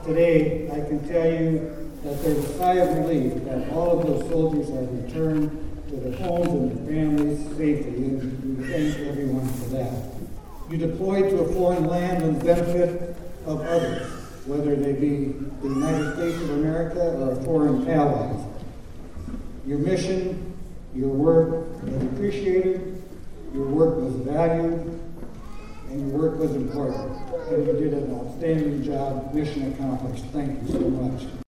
today, I can tell you that there's a sigh of relief that all of those soldiers have returned to their homes and their families safely, and we thank everyone for that. You deployed to a foreign land on the benefit of others, whether they be the United States of America or foreign allies. Your mission, your work was appreciated, your work was valued, and your work was important. And you did an outstanding job, mission accomplished. Thank you so much.